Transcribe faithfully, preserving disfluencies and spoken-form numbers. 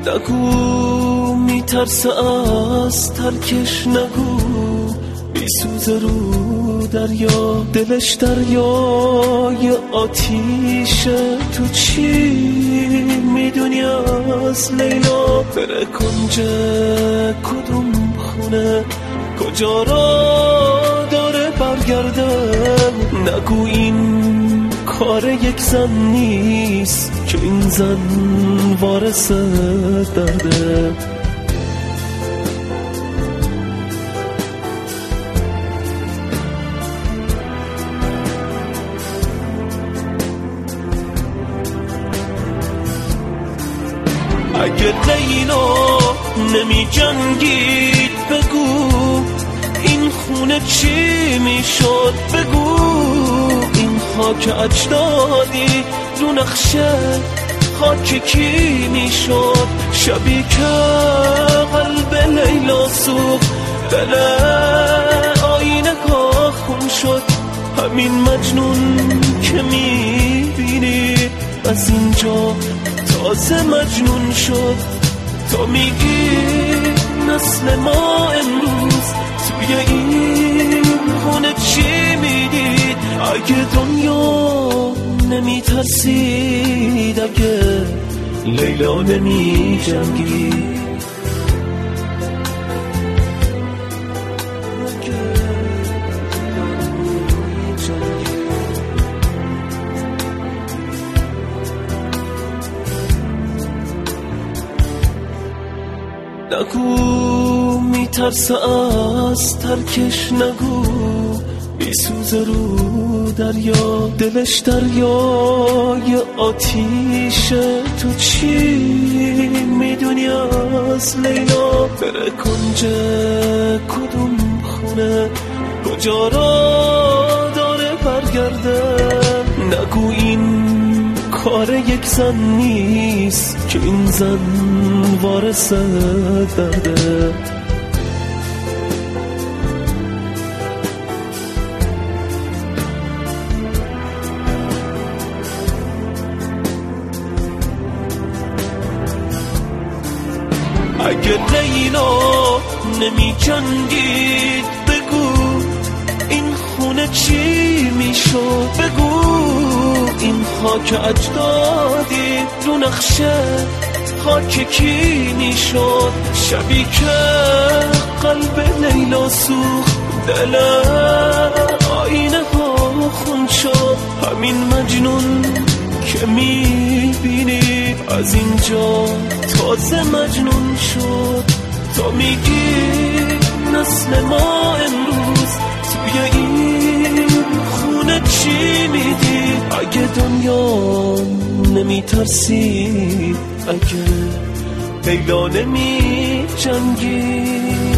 نگو میترسه از ترکش، نگو بیسوزه رو دریا، دلش دریای آتیشه. تو چی میدونی از لیلا؟ بره کنج کدوم خونه، کجا را داره برگرده؟ نگو این کار یک زن نیست که این زن وارث درده. اگه لیلا نمی جنگید بگو این خونه چی میشد؟ بگو این خاک اجدادی رو نقشه خاک کی میشد؟ شبی که قلب لیلا سوخت، دل آینه ها خون شد. همین مجنون که میبینی از اینجا تازه مجنون شد. تو میگی نسل ما امروز توی این خونه چی میدید؟ اگه دنیا نمیترسید، اگه لیلا نمی جنگید، نگو میترسه از ترکش، نگو بیسوزه رو دریا، دلش دریای آتیشه. تو چی میدونی از لیلا؟ بره کنج کدوم خونه، کجا را داره برگرده؟ نگو این کار یک زن نیست که این زن وارث درده. اگه لیلا نمی جنگید بگو این خونه چی میشد؟ بگو این خاک اجدادی رو نقشه خاک کی میشد؟ شبی که قلب لیلا سوخت، دل آینه ها خون شد. همین مجنون که میبینی از اینجا تازه مجنون شد. تو میگی نسل ما امروز توی این خونه چی میدی؟ اگه دنیا نمیترسی، اگه لیلا نمی جنگی.